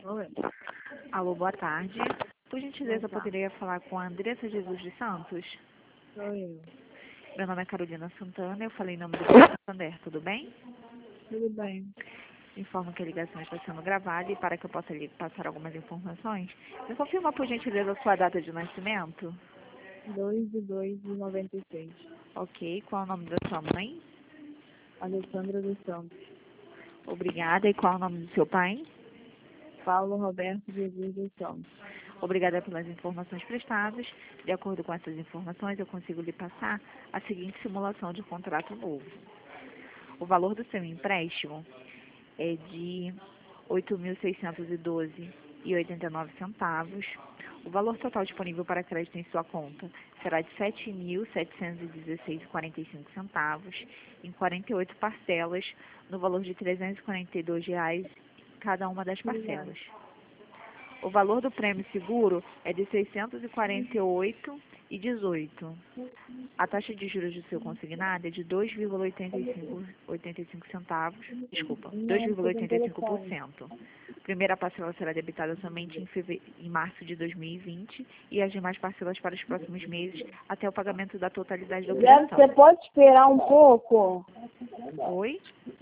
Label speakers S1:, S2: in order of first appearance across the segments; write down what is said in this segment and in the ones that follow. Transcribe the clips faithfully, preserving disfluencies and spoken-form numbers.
S1: Oi,
S2: Alô, boa tarde. Por gentileza,
S1: boa
S2: eu
S1: tarde.
S2: poderia falar com a Andressa Jesus dos Santos?
S1: Sou eu.
S2: Meu nome é Carolina Santana, eu falei em nome do Banco Santander, tudo bem?
S1: Tudo bem.
S2: Informo que a ligação está sendo gravada e para que eu possa lhe passar algumas informações, me confirma, por gentileza, a sua data de nascimento?
S1: dois de dois de noventa e seis.
S2: Ok, qual é o nome da sua mãe?
S1: Alessandra dos Santos.
S2: Obrigada. E qual é o nome do seu pai?
S1: Paulo Roberto Jesus dos Santos.
S2: Obrigada pelas informações prestadas. De acordo com essas informações, eu consigo lhe passar a seguinte simulação de contrato novo. O valor do seu empréstimo é de oito mil seiscentos e doze reais e oitenta e nove centavos. O valor total disponível para crédito em sua conta será de sete mil setecentos e dezesseis reais e quarenta e cinco centavos, em quarenta e oito parcelas, no valor de trezentos e quarenta e dois reais cada uma das parcelas. O valor do prêmio seguro é de seiscentos e quarenta e oito reais e dezoito centavos. A taxa de juros do seu consignado é de dois vírgula oitenta e cinco centavos, desculpa, dois
S1: Não,
S2: vírgula
S1: fica
S2: oitenta e cinco por
S1: interessante.
S2: cento. A primeira parcela será debitada somente em, feve... em março de dois mil e vinte e as demais parcelas para os próximos meses até o pagamento da totalidade da
S1: Deve,
S2: operação.
S1: você pode esperar um pouco?
S2: Oi?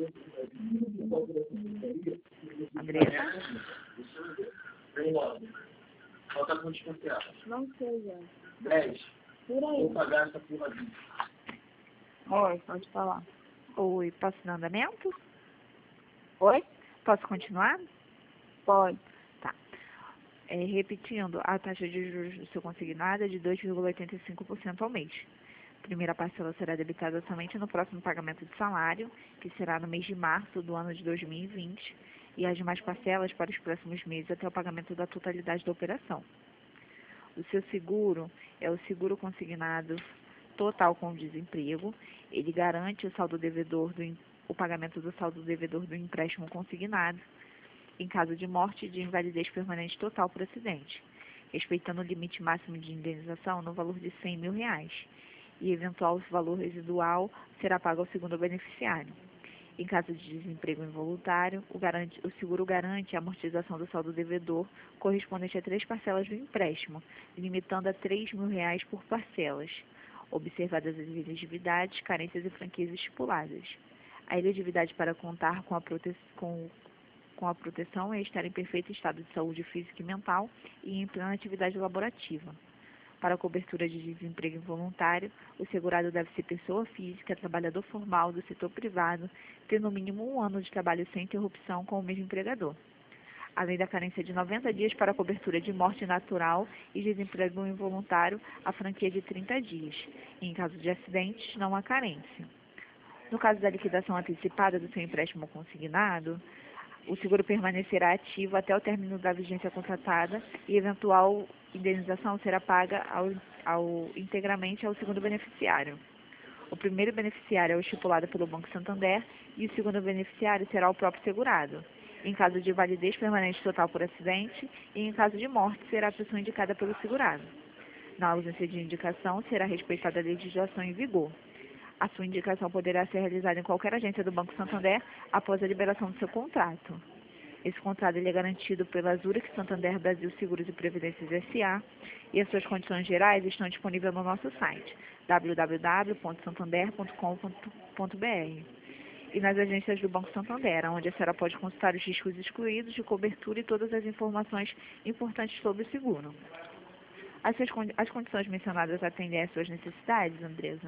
S2: Andressa?
S3: Falta quantos parcelas?
S1: Não sei, já.
S3: dez.
S1: Por aí.
S3: Vou pagar essa porra aqui.
S1: Oi, pode falar.
S2: Oi, posso dar andamento?
S1: Oi?
S2: Posso continuar?
S1: Pode.
S2: Tá. É, repetindo, a taxa de juros do seu consignado é de dois vírgula oitenta e cinco por cento ao mês. A primeira parcela será debitada somente no próximo pagamento de salário, que será no mês de março do ano de dois mil e vinte, e as demais parcelas para os próximos meses até o pagamento da totalidade da operação. O seu seguro é o seguro consignado total com desemprego. Ele garante o saldo devedor do, o pagamento do saldo devedor do empréstimo consignado em caso de morte e de invalidez permanente total por acidente, respeitando o limite máximo de indenização no valor de cem mil reais, e eventual valor residual será pago ao segundo beneficiário. Em caso de desemprego involuntário, o, garante, o seguro garante a amortização do saldo devedor correspondente a três parcelas do empréstimo, limitando a três mil reais por parcelas, observadas as elegibilidades, carências e franquias estipuladas. A elegibilidade para contar com a, prote com, com a proteção é estar em perfeito estado de saúde física e mental e em plena atividade laborativa. Para a cobertura de desemprego involuntário, o segurado deve ser pessoa física, trabalhador formal do setor privado, ter no mínimo um ano de trabalho sem interrupção com o mesmo empregador. Além da carência de noventa dias para a cobertura de morte natural e desemprego involuntário, a franquia de trinta dias. E em caso de acidentes, não há carência. No caso da liquidação antecipada do seu empréstimo consignado, o seguro permanecerá ativo até o término da vigência contratada e eventual indenização será paga ao, ao, integralmente ao segundo beneficiário. O primeiro beneficiário é o estipulado pelo Banco Santander e o segundo beneficiário será o próprio segurado. Em caso de validez permanente total por acidente e em caso de morte, será a pessoa indicada pelo segurado. Na ausência de indicação, será respeitada a legislação em vigor. A sua indicação poderá ser realizada em qualquer agência do Banco Santander após a liberação do seu contrato. Esse contrato ele é garantido pela Zurich Santander Brasil Seguros e Previdências S A e as suas condições gerais estão disponíveis no nosso site w w w ponto santander ponto com ponto b r e nas agências do Banco Santander, onde a senhora pode consultar os riscos excluídos de cobertura e todas as informações importantes sobre o seguro. As, suas, as condições mencionadas atendem às suas necessidades, Andresa?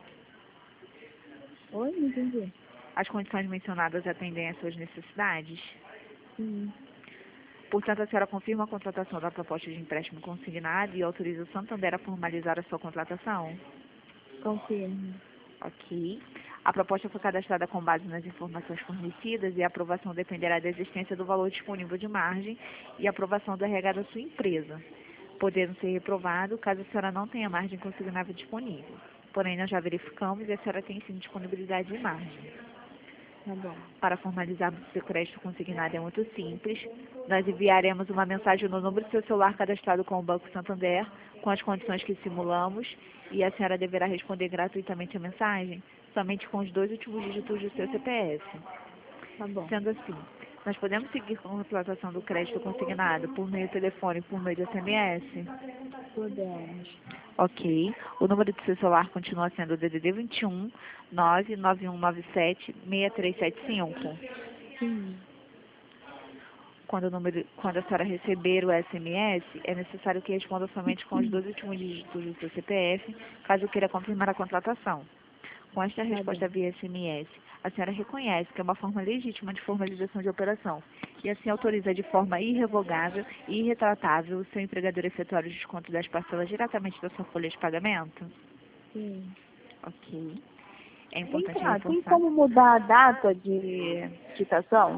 S1: Oi, não entendi.
S2: As condições mencionadas atendem às suas necessidades?
S1: Sim.
S2: Portanto, a senhora confirma a contratação da proposta de empréstimo consignado e autoriza o Santander a formalizar a sua contratação?
S1: Confirmo.
S2: Ok. A proposta foi cadastrada com base nas informações fornecidas e a aprovação dependerá da existência do valor disponível de margem e a aprovação do R H da sua empresa, podendo ser reprovado caso a senhora não tenha margem consignável disponível. Porém, nós já verificamos e a senhora tem sim disponibilidade de margem.
S1: Tá bom.
S2: Para formalizarmos o seu crédito consignado é muito simples. Nós enviaremos uma mensagem no número do seu celular cadastrado com o Banco Santander, com as condições que simulamos, e a senhora deverá responder gratuitamente a mensagem, somente com os dois últimos dígitos do seu C P F.
S1: Tá bom.
S2: Sendo assim, Nós podemos seguir com a contratação do crédito consignado por meio telefone, por meio de S M S?
S1: Podemos.
S2: Ok. O número do seu celular continua sendo o D D D vinte e um, nove nove um nove sete, seis três sete cinco.
S1: Sim.
S2: Quando, o número, quando a senhora receber o S M S, é necessário que responda somente com os dois últimos dígitos do seu C P F, caso queira confirmar a contratação. Com esta resposta
S1: bom.
S2: via S M S, a senhora reconhece que é uma forma legítima de formalização de operação e assim autoriza de forma irrevogável e irretratável o seu empregador a efetuar o desconto das parcelas diretamente da sua folha de pagamento?
S1: Sim.
S2: Ok. É
S1: Vem
S2: importante
S1: cá, tem
S2: reforçar
S1: como mudar a data de quitação?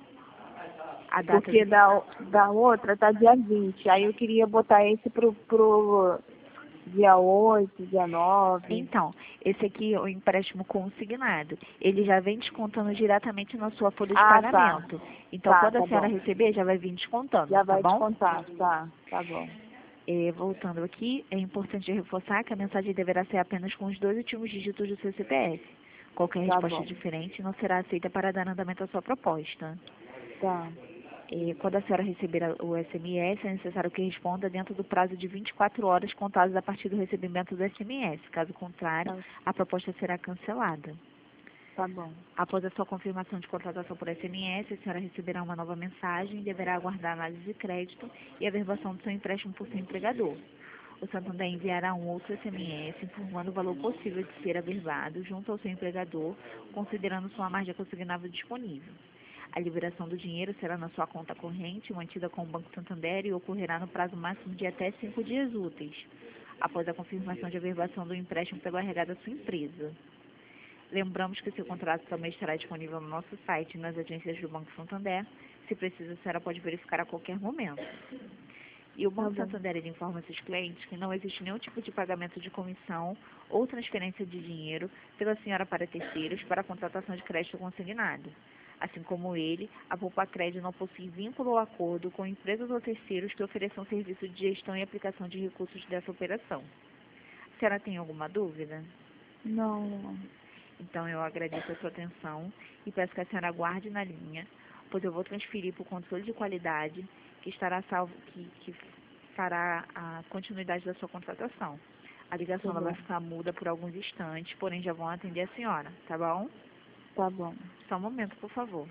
S2: a data
S1: Porque
S2: de...
S1: da, da outra tá dia vinte. Aí eu queria botar esse pro, pro dia oito, dia nove.
S2: Então, esse aqui é o empréstimo consignado. Ele já vem descontando diretamente na sua folha de
S1: Ah, tá.
S2: pagamento. Então,
S1: Tá,
S2: quando a
S1: tá
S2: senhora
S1: bom.
S2: receber, já vai vir descontando,
S1: Já
S2: tá
S1: vai
S2: bom?
S1: descontar. Tá, tá bom.
S2: É, voltando aqui, é importante reforçar que a mensagem deverá ser apenas com os dois últimos dígitos do seu C P F. Qualquer
S1: Tá
S2: resposta
S1: bom.
S2: diferente não será aceita para dar andamento à sua proposta.
S1: Tá.
S2: É, quando a senhora receber a- o S M S, é necessário que responda dentro do prazo de vinte e quatro horas contadas a partir do recebimento do S M S. Caso contrário,
S1: Tá,
S2: a proposta será cancelada.
S1: tá bom.
S2: Após a sua confirmação de contratação por S M S, a senhora receberá uma nova mensagem e deverá aguardar a análise de crédito e a averbação do seu empréstimo por seu empregador. O Santander enviará um outro S M S informando o valor possível de ser averbado junto ao seu empregador, considerando sua margem consignável disponível. A liberação do dinheiro será na sua conta corrente, mantida com o Banco Santander, e ocorrerá no prazo máximo de até cinco dias úteis, após a confirmação de averbação do empréstimo pelo R H da sua empresa. Lembramos que seu contrato também estará disponível no nosso site e nas agências do Banco Santander. Se precisa, a senhora pode verificar a qualquer momento. E o
S1: Tá
S2: Banco
S1: bom.
S2: Santander ele informa seus clientes que não existe nenhum tipo de pagamento de comissão ou transferência de dinheiro pela senhora para terceiros para a contratação de crédito consignado. Assim como ele, a Poupa-Crédito não possui vínculo ou acordo com empresas ou terceiros que ofereçam serviço de gestão e aplicação de recursos dessa operação. A senhora tem alguma dúvida?
S1: Não, não.
S2: Então, eu agradeço a sua atenção e peço que a senhora aguarde na linha, pois eu vou transferir para o controle de qualidade, que estará salvo, que, que fará a continuidade da sua contratação. A ligação
S1: Tá
S2: ela vai
S1: bom.
S2: ficar muda por alguns instantes, porém já vão atender a senhora, tá bom?
S1: Tá bom.
S2: Só um momento, por favor.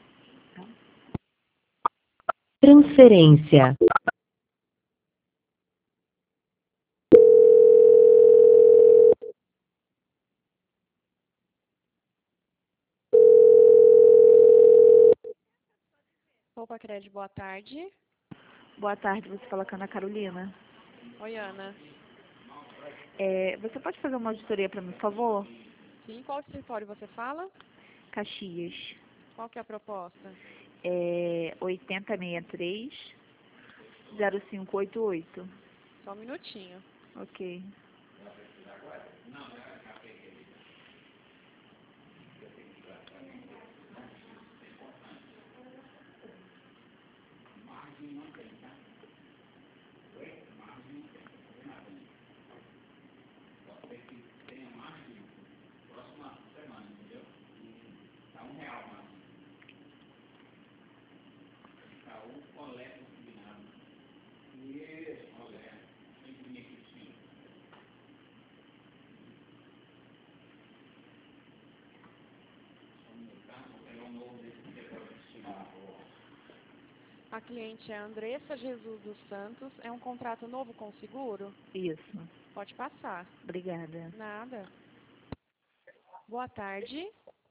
S4: Transferência.
S5: Poupa-Crédito, boa tarde.
S2: Boa tarde, você fala com a Ana Carolina.
S5: Oi, Ana.
S2: É, você pode fazer uma auditoria para mim, por favor?
S5: Sim, qual escritório você fala?
S2: Caxias.
S5: Qual que é a proposta?
S2: É oitenta sessenta e três, zero cinco oito oito.
S5: Só um minutinho.
S2: Ok.
S5: A cliente é Andressa Jesus dos Santos. É um contrato novo com seguro?
S2: Isso.
S5: Pode passar.
S2: Obrigada.
S5: Nada. Boa tarde.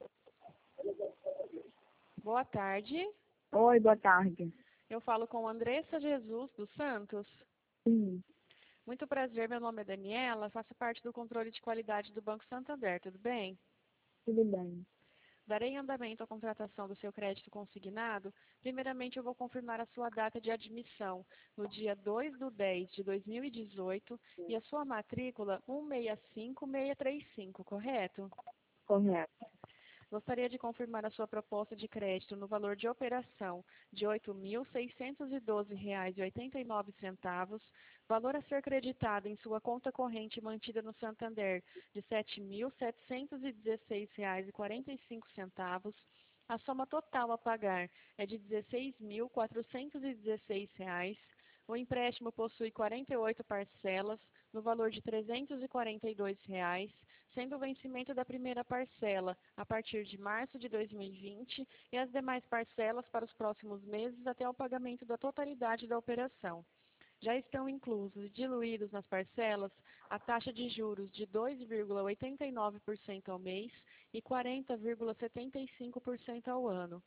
S5: Boa tarde.
S1: Oi, boa tarde.
S5: Eu falo com Andressa Jesus dos Santos.
S1: Sim,
S5: Muito prazer, meu nome é Daniela. Faço parte do controle de qualidade do Banco Santander, tudo bem?
S1: tudo bem.
S5: Darei andamento à contratação do seu crédito consignado. Primeiramente, eu vou confirmar a sua data de admissão no dia dois de dez de dois mil e dezoito e a sua matrícula um seis cinco seis três cinco, correto?
S1: Correto.
S5: Gostaria de confirmar a sua proposta de crédito no valor de operação de oito mil seiscentos e doze reais e oitenta e nove centavos, valor a ser creditado em sua conta corrente mantida no Santander de sete mil setecentos e dezesseis reais e quarenta e cinco centavos, A soma total a pagar é de dezesseis mil quatrocentos e dezesseis reais. O empréstimo possui quarenta e oito parcelas, no valor de trezentos e quarenta e dois reais, sendo o vencimento da primeira parcela a partir de março de dois mil e vinte e as demais parcelas para os próximos meses até o pagamento da totalidade da operação. Já estão inclusos e diluídos nas parcelas a taxa de juros de dois vírgula oitenta e nove por cento ao mês e quarenta vírgula setenta e cinco por cento ao ano.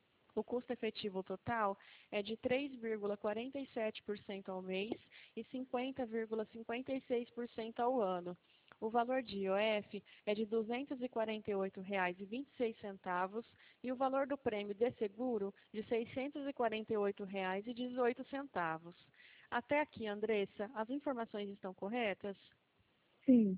S5: O custo efetivo total é de três vírgula quarenta e sete por cento ao mês e cinquenta vírgula cinquenta e seis por cento ao ano. O valor de I O F é de duzentos e quarenta e oito reais e vinte e seis centavos e o valor do prêmio de seguro de seiscentos e quarenta e oito reais e dezoito centavos. Até aqui, Andressa, as informações estão corretas?
S1: Sim.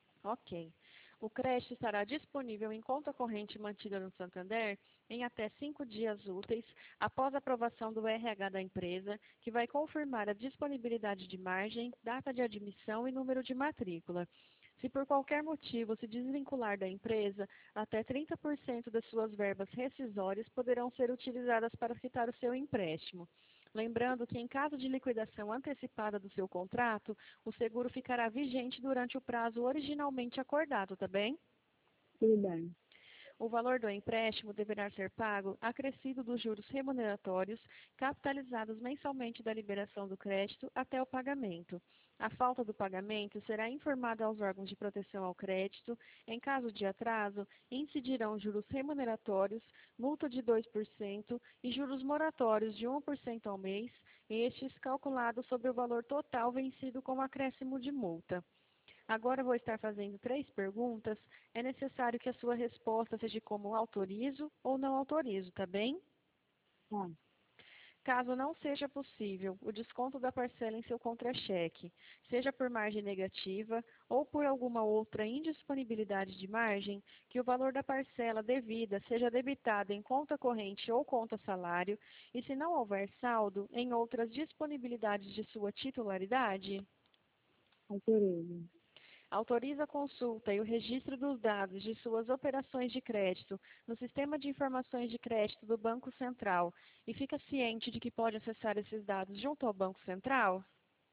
S5: Ok. O crédito estará disponível em conta corrente mantida no Santander em até cinco dias úteis após a aprovação do R H da empresa, que vai confirmar a disponibilidade de margem, data de admissão e número de matrícula. Se por qualquer motivo se desvincular da empresa, até trinta por cento das suas verbas rescisórias poderão ser utilizadas para quitar o seu empréstimo. Lembrando que, em caso de liquidação antecipada do seu contrato, o seguro ficará vigente durante o prazo originalmente acordado, tá bem?
S1: Tudo bem.
S5: O valor do empréstimo deverá ser pago acrescido dos juros remuneratórios, capitalizados mensalmente da liberação do crédito até o pagamento. A falta do pagamento será informada aos órgãos de proteção ao crédito. Em caso de atraso, incidirão juros remuneratórios, multa de dois por cento e juros moratórios de um por cento ao mês, estes calculados sobre o valor total vencido com acréscimo de multa. Agora vou estar fazendo três perguntas. É necessário que a sua resposta seja como autorizo ou não autorizo, tá bem?
S1: Tá.
S5: Caso não seja possível o desconto da parcela em seu contra-cheque, seja por margem negativa ou por alguma outra indisponibilidade de margem, que o valor da parcela devida seja debitado em conta corrente ou conta salário, e se não houver saldo, em outras disponibilidades de sua titularidade.
S1: Autorizo.
S5: Autoriza a consulta e o registro dos dados de suas operações de crédito no Sistema de Informações de Crédito do Banco Central e fica ciente de que pode acessar esses dados junto ao Banco Central?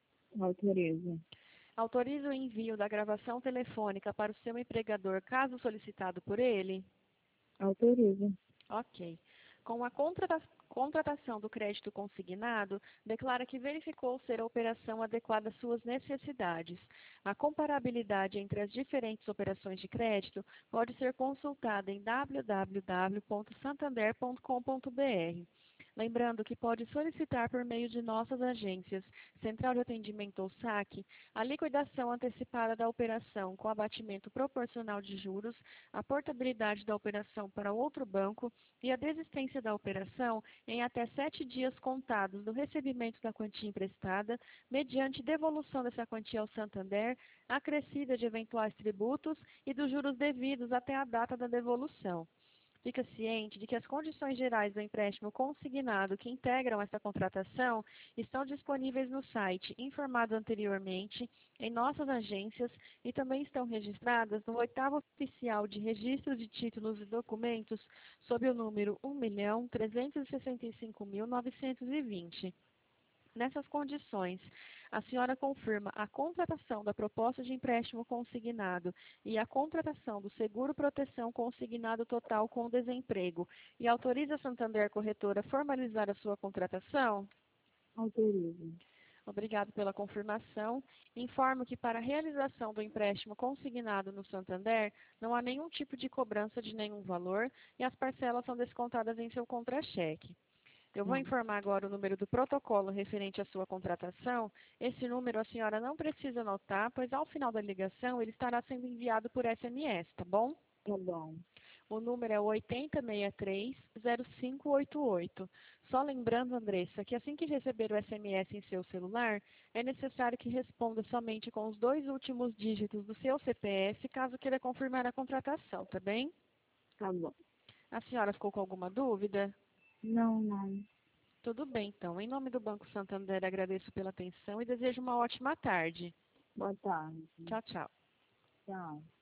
S1: Autorizo.
S5: Autoriza o envio da gravação telefônica para o seu empregador, caso solicitado por ele?
S1: Autorizo.
S5: Ok. Com a contrata- contratação do crédito consignado, declara que verificou ser a operação adequada às suas necessidades. A comparabilidade entre as diferentes operações de crédito pode ser consultada em w w w ponto santander ponto com ponto b r. Lembrando que pode solicitar por meio de nossas agências, Central de Atendimento ou SAC, a liquidação antecipada da operação com abatimento proporcional de juros, a portabilidade da operação para outro banco e a desistência da operação em até sete dias contados do recebimento da quantia emprestada, mediante devolução dessa quantia ao Santander, acrescida de eventuais tributos e dos juros devidos até a data da devolução. Fica ciente de que as condições gerais do empréstimo consignado que integram esta contratação estão disponíveis no site informado anteriormente, em nossas agências e também estão registradas no oitavo oficial de registro de títulos e documentos sob o número um milhão trezentos e sessenta e cinco mil novecentos e vinte. Nessas condições, a senhora confirma a contratação da proposta de empréstimo consignado e a contratação do seguro proteção consignado total com desemprego e autoriza a Santander Corretora a formalizar a sua contratação?
S1: Autorizo.
S5: Obrigado pela confirmação. Informo que para a realização do empréstimo consignado no Santander, não há nenhum tipo de cobrança de nenhum valor e as parcelas são descontadas em seu contra-cheque. Eu vou informar agora o número do protocolo referente à sua contratação. Esse número a senhora não precisa anotar, pois ao final da ligação ele estará sendo enviado por S M S, tá bom?
S1: Tá bom.
S5: O número é oito zero seis três zero cinco oito oito. Só lembrando, Andressa, que assim que receber o S M S em seu celular, é necessário que responda somente com os dois últimos dígitos do seu C P F, caso queira confirmar a contratação, tá bem?
S1: Tá bom.
S5: A senhora ficou com alguma dúvida?
S1: Não, não.
S5: Tudo bem, então. Em nome do Banco Santander, agradeço pela atenção e desejo uma ótima tarde.
S1: Boa tarde.
S5: Tchau, tchau.
S1: Tchau.